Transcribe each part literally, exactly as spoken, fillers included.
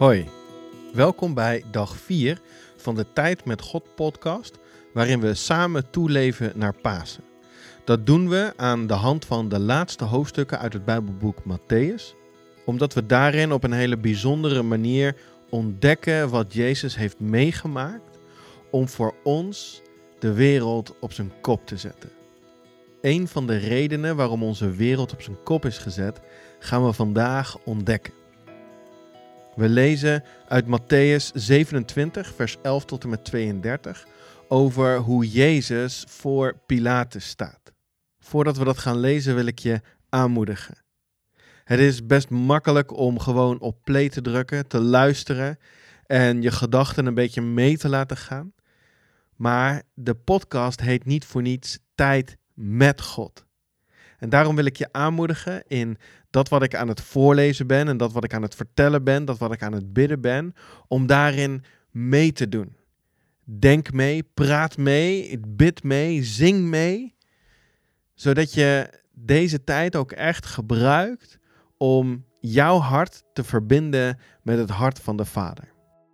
Hoi, welkom bij dag vier van de Tijd met God podcast, waarin we samen toeleven naar Pasen. Dat doen we aan de hand van de laatste hoofdstukken uit het Bijbelboek Matthäus, omdat we daarin op een hele bijzondere manier ontdekken wat Jezus heeft meegemaakt om voor ons de wereld op zijn kop te zetten. Een van de redenen waarom onze wereld op zijn kop is gezet, gaan we vandaag ontdekken. We lezen uit Matthäus zevenentwintig, vers elf tot en met tweeëndertig, over hoe Jezus voor Pilatus staat. Voordat we dat gaan lezen wil ik je aanmoedigen. Het is best makkelijk om gewoon op play te drukken, te luisteren en je gedachten een beetje mee te laten gaan. Maar de podcast heet niet voor niets Tijd met God. En daarom wil ik je aanmoedigen in dat wat ik aan het voorlezen ben en dat wat ik aan het vertellen ben, dat wat ik aan het bidden ben, om daarin mee te doen. Denk mee, praat mee, bid mee, zing mee, zodat je deze tijd ook echt gebruikt om jouw hart te verbinden met het hart van de Vader.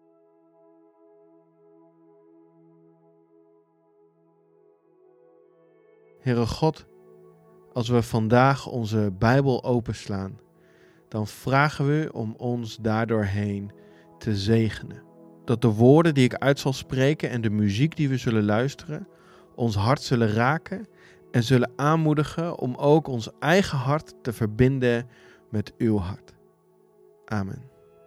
Heere God, als we vandaag onze Bijbel openslaan, dan vragen we om ons daardoorheen te zegenen. Dat de woorden die ik uit zal spreken en de muziek die we zullen luisteren, ons hart zullen raken en zullen aanmoedigen om ook ons eigen hart te verbinden met uw hart. Amen.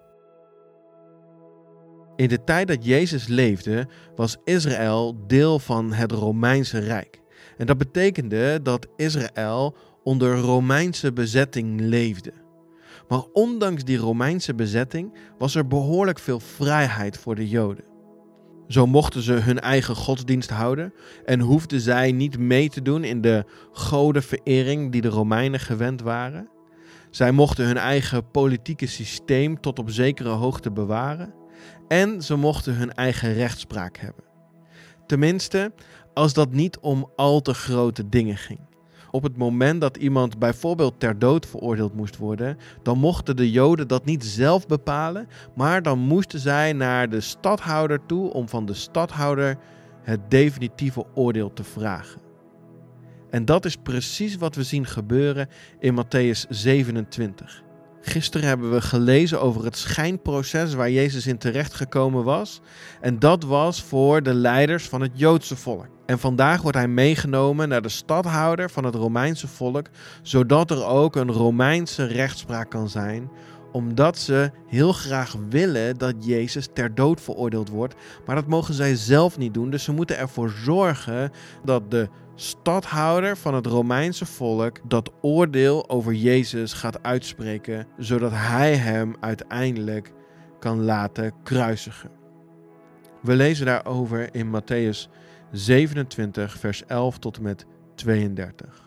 In de tijd dat Jezus leefde, was Israël deel van het Romeinse Rijk. En dat betekende dat Israël onder Romeinse bezetting leefde. Maar ondanks die Romeinse bezetting was er behoorlijk veel vrijheid voor de Joden. Zo mochten ze hun eigen godsdienst houden en hoefden zij niet mee te doen in de godenverering die de Romeinen gewend waren. Zij mochten hun eigen politieke systeem tot op zekere hoogte bewaren en ze mochten hun eigen rechtspraak hebben. Tenminste, als dat niet om al te grote dingen ging. Op het moment dat iemand bijvoorbeeld ter dood veroordeeld moest worden, dan mochten de Joden dat niet zelf bepalen, maar dan moesten zij naar de stadhouder toe om van de stadhouder het definitieve oordeel te vragen. En dat is precies wat we zien gebeuren in Matthäus zevenentwintig. Gisteren hebben we gelezen over het schijnproces waar Jezus in terecht gekomen was. En dat was voor de leiders van het Joodse volk. En vandaag wordt hij meegenomen naar de stadhouder van het Romeinse volk, zodat er ook een Romeinse rechtspraak kan zijn, omdat ze heel graag willen dat Jezus ter dood veroordeeld wordt. Maar dat mogen zij zelf niet doen, dus ze moeten ervoor zorgen dat de stadhouder van het Romeinse volk dat oordeel over Jezus gaat uitspreken, zodat hij hem uiteindelijk kan laten kruisigen. We lezen daarover in Matthäus zevenentwintig, vers elf tot en met tweeëndertig.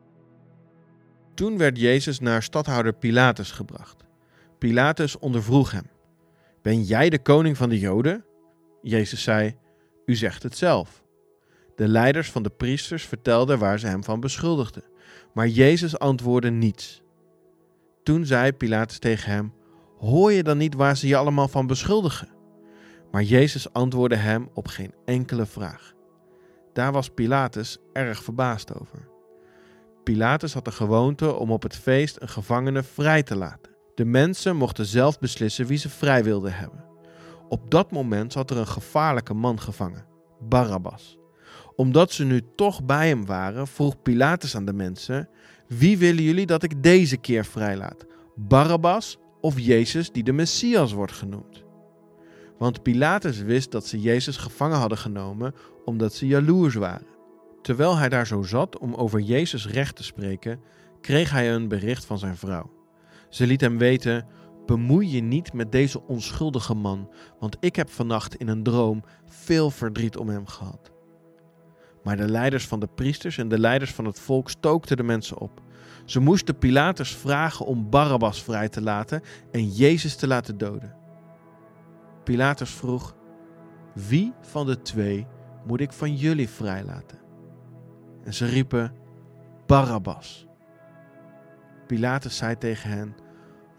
Toen werd Jezus naar stadhouder Pilatus gebracht. Pilatus ondervroeg hem: Ben jij de koning van de Joden? Jezus zei: U zegt het zelf. De leiders van de priesters vertelden waar ze hem van beschuldigden, maar Jezus antwoordde niets. Toen zei Pilatus tegen hem: Hoor je dan niet waar ze je allemaal van beschuldigen? Maar Jezus antwoordde hem op geen enkele vraag. Daar was Pilatus erg verbaasd over. Pilatus had de gewoonte om op het feest een gevangene vrij te laten. De mensen mochten zelf beslissen wie ze vrij wilden hebben. Op dat moment zat er een gevaarlijke man gevangen, Barabbas. Omdat ze nu toch bij hem waren, vroeg Pilatus aan de mensen: Wie willen jullie dat ik deze keer vrijlaat? Barabbas of Jezus die de Messias wordt genoemd? Want Pilatus wist dat ze Jezus gevangen hadden genomen omdat ze jaloers waren. Terwijl hij daar zo zat om over Jezus recht te spreken, kreeg hij een bericht van zijn vrouw. Ze liet hem weten: Bemoei je niet met deze onschuldige man, want ik heb vannacht in een droom veel verdriet om hem gehad. Maar de leiders van de priesters en de leiders van het volk stookten de mensen op. Ze moesten Pilatus vragen om Barabbas vrij te laten en Jezus te laten doden. Pilatus vroeg: Wie van de twee moet ik van jullie vrijlaten? En ze riepen: Barabbas. Pilatus zei tegen hen: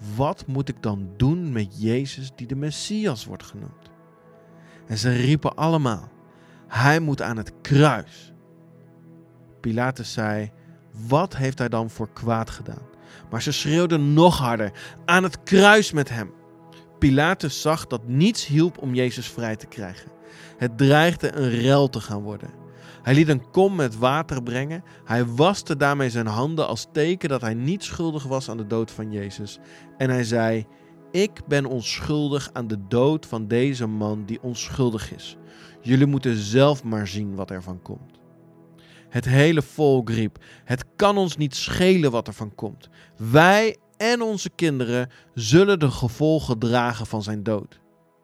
wat moet ik dan doen met Jezus die de Messias wordt genoemd? En ze riepen allemaal, hij moet aan het kruis. Pilatus zei, wat heeft hij dan voor kwaad gedaan? Maar ze schreeuwden nog harder, aan het kruis met hem. Pilatus zag dat niets hielp om Jezus vrij te krijgen. Het dreigde een rel te gaan worden. Hij liet een kom met water brengen. Hij waste daarmee zijn handen als teken dat hij niet schuldig was aan de dood van Jezus. En hij zei, ik ben onschuldig aan de dood van deze man die onschuldig is. Jullie moeten zelf maar zien wat er van komt. Het hele volk riep, het kan ons niet schelen wat er van komt. Wij en onze kinderen zullen de gevolgen dragen van zijn dood.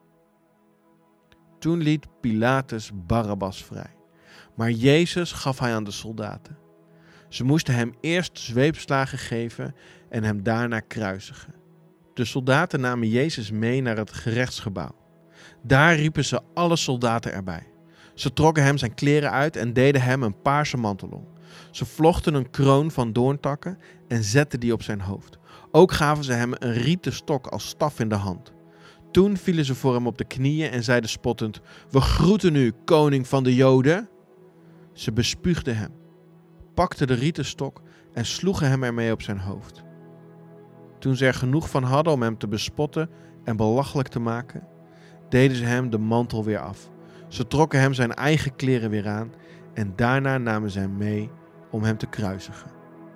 Toen liet Pilatus Barabbas vrij. Maar Jezus gaf hij aan de soldaten. Ze moesten hem eerst zweepslagen geven en hem daarna kruisigen. De soldaten namen Jezus mee naar het gerechtsgebouw. Daar riepen ze alle soldaten erbij. Ze trokken hem zijn kleren uit en deden hem een paarse mantel om. Ze vlochten een kroon van doorntakken en zetten die op zijn hoofd. Ook gaven ze hem een rieten stok als staf in de hand. Toen vielen ze voor hem op de knieën en zeiden spottend, we groeten u, koning van de Joden. Ze bespuugden hem, pakten de rieten stok en sloegen hem ermee op zijn hoofd. Toen ze er genoeg van hadden om hem te bespotten en belachelijk te maken, deden ze hem de mantel weer af. Ze trokken hem zijn eigen kleren weer aan en daarna namen ze hem mee om hem te kruisigen.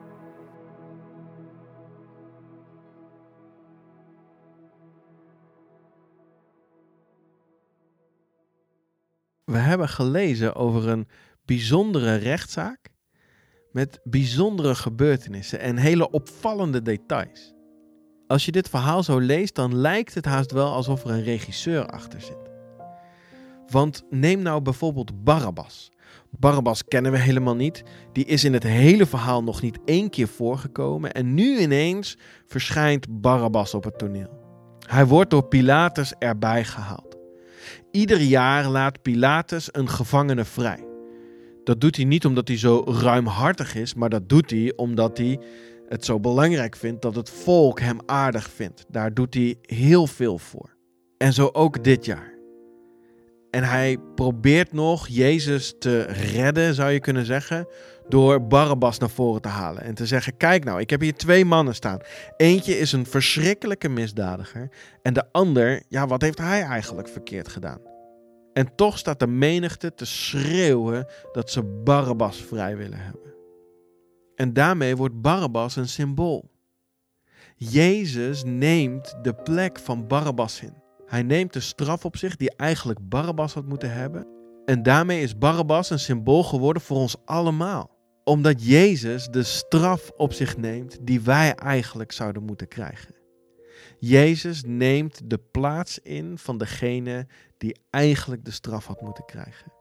We hebben gelezen over een bijzondere rechtszaak met bijzondere gebeurtenissen en hele opvallende details. Als je dit verhaal zo leest, dan lijkt het haast wel alsof er een regisseur achter zit. Want neem nou bijvoorbeeld Barabbas. Barabbas kennen we helemaal niet. Die is in het hele verhaal nog niet één keer voorgekomen en nu ineens verschijnt Barabbas op het toneel. Hij wordt door Pilatus erbij gehaald. Ieder jaar laat Pilatus een gevangene vrij. Dat doet hij niet omdat hij zo ruimhartig is, maar dat doet hij omdat hij het zo belangrijk vindt dat het volk hem aardig vindt. Daar doet hij heel veel voor. En zo ook dit jaar. En hij probeert nog Jezus te redden, zou je kunnen zeggen, door Barabbas naar voren te halen. En te zeggen, kijk nou, ik heb hier twee mannen staan. Eentje is een verschrikkelijke misdadiger. En de ander, ja, wat heeft hij eigenlijk verkeerd gedaan? En toch staat de menigte te schreeuwen dat ze Barabbas vrij willen hebben. En daarmee wordt Barabbas een symbool. Jezus neemt de plek van Barabbas in. Hij neemt de straf op zich die eigenlijk Barabbas had moeten hebben. En daarmee is Barabbas een symbool geworden voor ons allemaal. Omdat Jezus de straf op zich neemt die wij eigenlijk zouden moeten krijgen. Jezus neemt de plaats in van degene die eigenlijk de straf had moeten krijgen.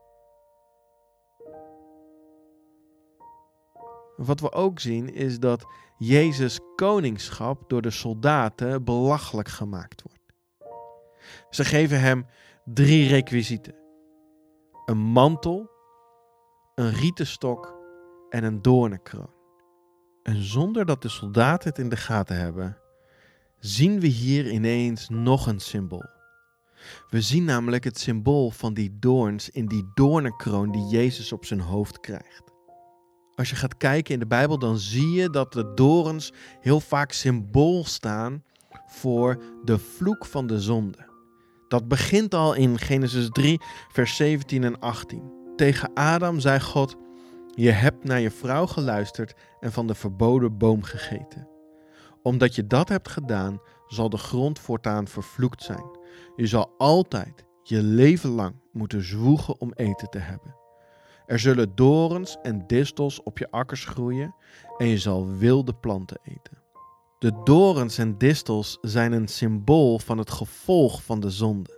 Wat we ook zien is dat Jezus' koningschap door de soldaten belachelijk gemaakt wordt. Ze geven hem drie requisieten. Een mantel, een rieten stok en een doornenkroon. En zonder dat de soldaten het in de gaten hebben, zien we hier ineens nog een symbool. We zien namelijk het symbool van die doorns in die doornenkroon die Jezus op zijn hoofd krijgt. Als je gaat kijken in de Bijbel, dan zie je dat de dorens heel vaak symbool staan voor de vloek van de zonde. Dat begint al in Genesis drie, vers zeventien en achttien. Tegen Adam zei God, je hebt naar je vrouw geluisterd en van de verboden boom gegeten. Omdat je dat hebt gedaan, zal de grond voortaan vervloekt zijn. Je zal altijd, je leven lang, moeten zwoegen om eten te hebben. Er zullen dorens en distels op je akkers groeien en je zal wilde planten eten. De dorens en distels zijn een symbool van het gevolg van de zonde.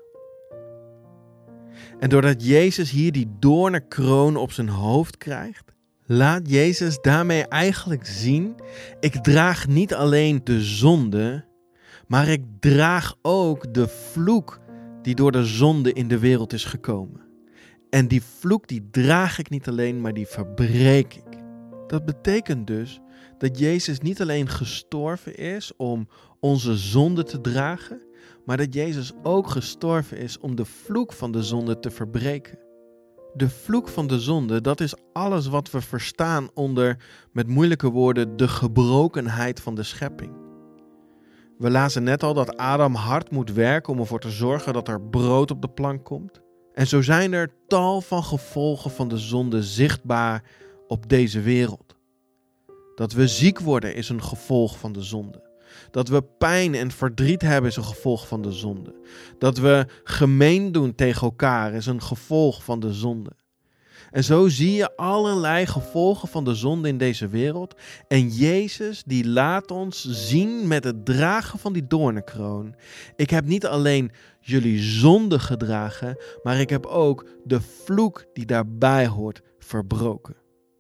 En doordat Jezus hier die doornenkroon op zijn hoofd krijgt, laat Jezus daarmee eigenlijk zien, ik draag niet alleen de zonde, maar ik draag ook de vloek die door de zonde in de wereld is gekomen. En die vloek die draag ik niet alleen, maar die verbreek ik. Dat betekent dus Dat Jezus niet alleen gestorven is om onze zonde te dragen, maar dat Jezus ook gestorven is om de vloek van de zonde te verbreken. De vloek van de zonde, dat is alles wat we verstaan onder, met moeilijke woorden, de gebrokenheid van de schepping. We lazen net al dat Adam hard moet werken om ervoor te zorgen dat er brood op de plank komt. En zo zijn er tal van gevolgen van de zonde zichtbaar op deze wereld. Dat we ziek worden is een gevolg van de zonde. Dat we pijn en verdriet hebben is een gevolg van de zonde. Dat we gemeen doen tegen elkaar is een gevolg van de zonde. En zo zie je allerlei gevolgen van de zonde in deze wereld. En Jezus die laat ons zien met het dragen van die doornenkroon. Ik heb niet alleen jullie zonde gedragen, maar ik heb ook de vloek die daarbij hoort verbroken.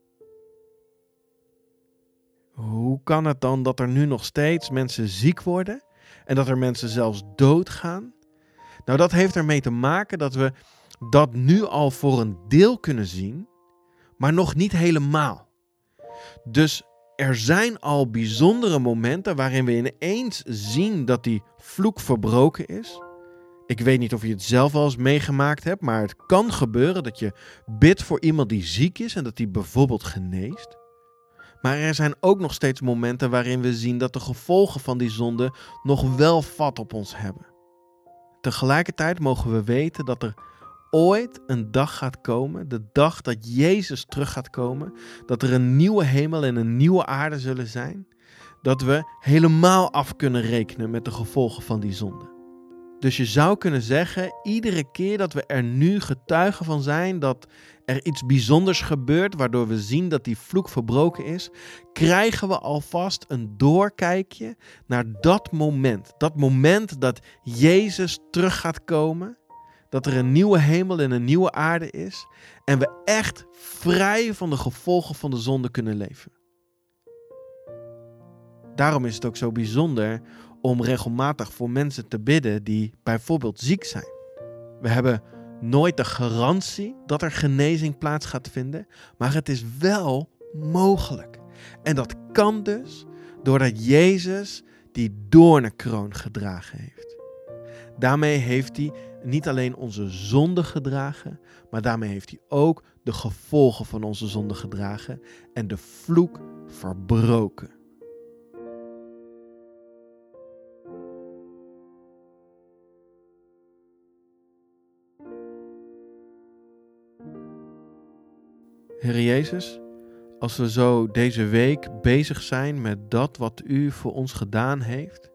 Hoe kan het dan dat er nu nog steeds mensen ziek worden en dat er mensen zelfs doodgaan? Nou, dat heeft ermee te maken dat we dat nu al voor een deel kunnen zien, maar nog niet helemaal. Dus er zijn al bijzondere momenten waarin we ineens zien dat die vloek verbroken is. Ik weet niet of je het zelf wel eens meegemaakt hebt, maar het kan gebeuren dat je bidt voor iemand die ziek is en dat die bijvoorbeeld geneest. Maar er zijn ook nog steeds momenten waarin we zien dat de gevolgen van die zonde nog wel vat op ons hebben. Tegelijkertijd mogen we weten dat er ooit een dag gaat komen, de dag dat Jezus terug gaat komen, dat er een nieuwe hemel en een nieuwe aarde zullen zijn, dat we helemaal af kunnen rekenen met de gevolgen van die zonde. Dus je zou kunnen zeggen, iedere keer dat we er nu getuigen van zijn dat er iets bijzonders gebeurt, waardoor we zien dat die vloek verbroken is, krijgen we alvast een doorkijkje naar dat moment. Dat moment dat Jezus terug gaat komen, dat er een nieuwe hemel en een nieuwe aarde is en we echt vrij van de gevolgen van de zonde kunnen leven. Daarom is het ook zo bijzonder om regelmatig voor mensen te bidden die bijvoorbeeld ziek zijn. We hebben nooit de garantie dat er genezing plaats gaat vinden, maar het is wel mogelijk. En dat kan dus doordat Jezus die doornenkroon gedragen heeft. Daarmee heeft hij niet alleen onze zonde gedragen, maar daarmee heeft hij ook de gevolgen van onze zonde gedragen en de vloek verbroken. Heer Jezus, als we zo deze week bezig zijn met dat wat u voor ons gedaan heeft,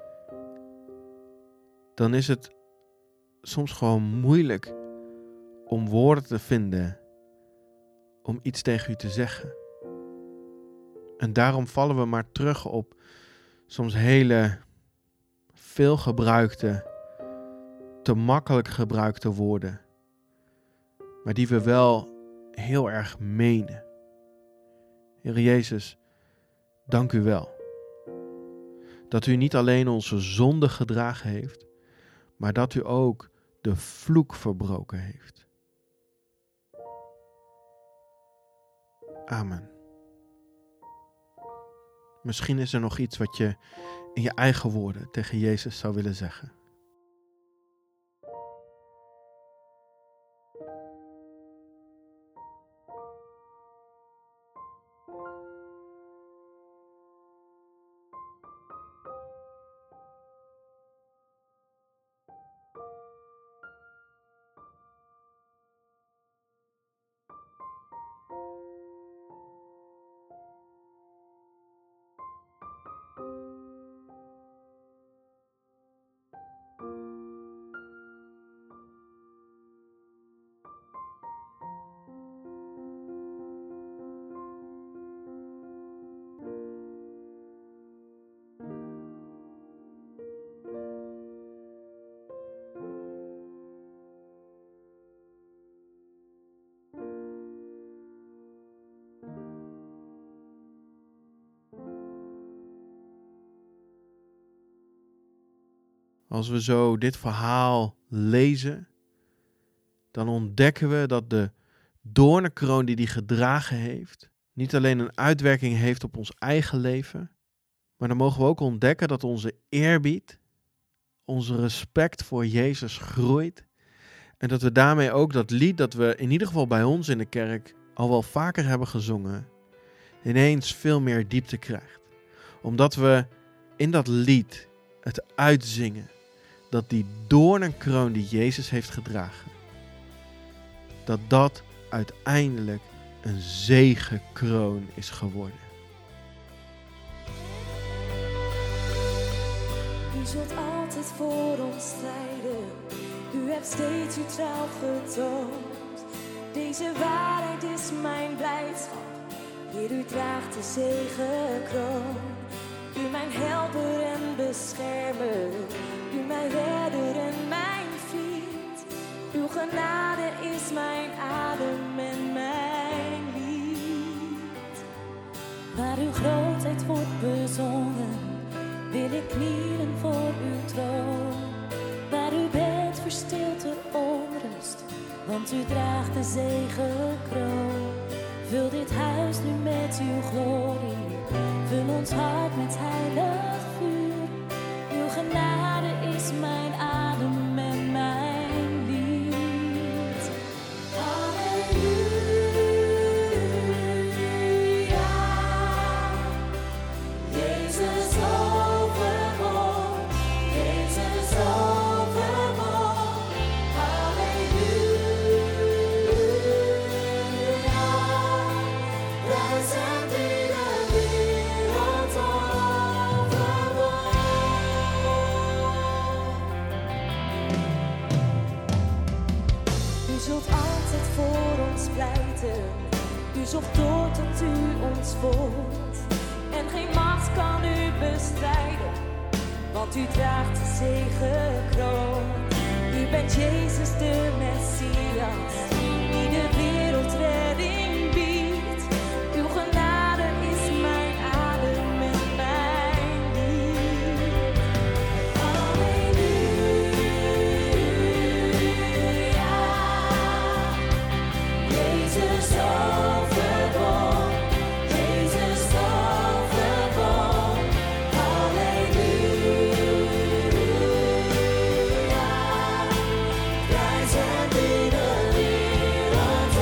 dan is het soms gewoon moeilijk om woorden te vinden om iets tegen u te zeggen. En daarom vallen we maar terug op soms hele veel gebruikte, te makkelijk gebruikte woorden, maar die we wel heel erg menen. Heer Jezus, dank u wel. Dat u niet alleen onze zonde gedragen heeft, maar dat u ook de vloek verbroken heeft. Amen. Misschien is er nog iets wat je in je eigen woorden tegen Jezus zou willen zeggen. Als we zo dit verhaal lezen, dan ontdekken we dat de doornenkroon die hij gedragen heeft, niet alleen een uitwerking heeft op ons eigen leven, maar dan mogen we ook ontdekken dat onze eerbied, onze respect voor Jezus groeit. En dat we daarmee ook dat lied dat we in ieder geval bij ons in de kerk al wel vaker hebben gezongen, ineens veel meer diepte krijgt. Omdat we in dat lied het uitzingen dat die doornenkroon die Jezus heeft gedragen, dat dat uiteindelijk een zegenkroon is geworden. U zult altijd voor ons strijden. U hebt steeds uw trouw getoond. Deze waarheid is mijn blijdschap. Heer, u draagt de zegenkroon. U mijn helper en beschermer. U mijn redder en mijn vriend. Uw genade is mijn adem en mijn lied. Waar uw grootheid wordt bezongen, wil ik knielen voor uw troon. Waar u bent verstilt de onrust, want u draagt de zegenkroon. Vul dit huis nu met uw glorie, vul ons hart met heilig vuur. Uw genade is mijn adem en mijn lied. Halleluja, Jezus overwon, Jezus overwon. Halleluja, prijzen die de wereld overwon. U zult altijd voor ons pleiten, u zocht door tot u ons vond. En geen macht kan u bestrijden, want u draagt de zegenkroon. U bent Jezus de Messias, die de wereld redding biedt. Uw genade is mijn adem en mijn lied. Halleluja, Jezus overwon, Jezus overwon. Halleluja, prijzen die de wereld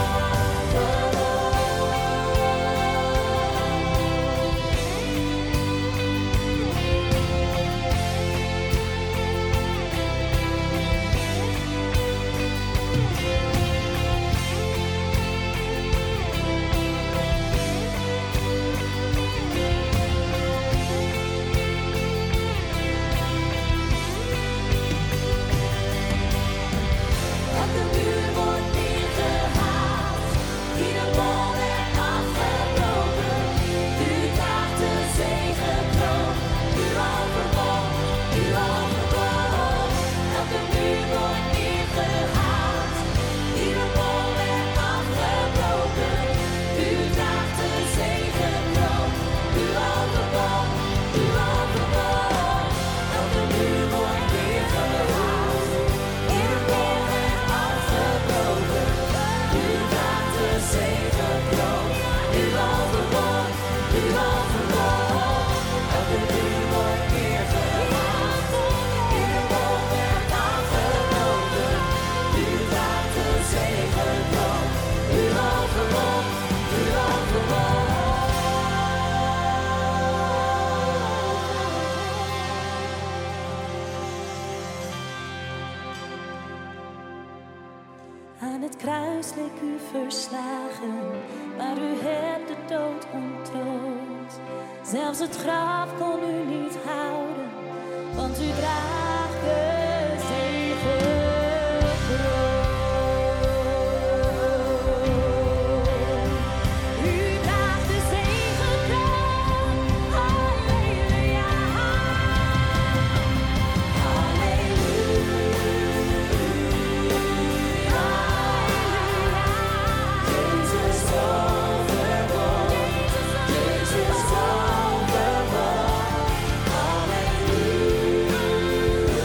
elke muur wordt neergehaald, ieder mol werd afgebroken. U draagt de zegenkroon, u overwon, u overwon. Elke muur wordt neergehaald, ieder mol werd afgebroken. U draagt de zegenkroon, u overwon, u overwon. Elke muur wordt neergehaald, ieder mol werd afgebroken. U draagt de zegenkroon, u overwon, u overwon. Elke muur wordt neergehaald, ieder mol werd afgebroken. U draagt de zegenkroon, u overwon, u overwon. Aan het kruis leek u verslagen, maar u hebt de dood ontroond. Zelfs het graf kon u niet houden, want u draagt de zegenkroon. U draagt de zegenkroon. Halleluja, halleluja. Jezus overwon, Jezus overwon. Halleluja.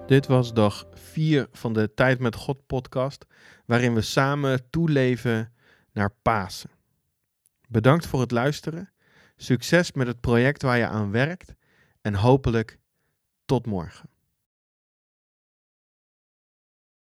Dit was dag vier van de Tijd met God podcast, waarin we samen toeleven naar Pasen. Bedankt voor het luisteren, succes met het project waar je aan werkt en hopelijk tot morgen.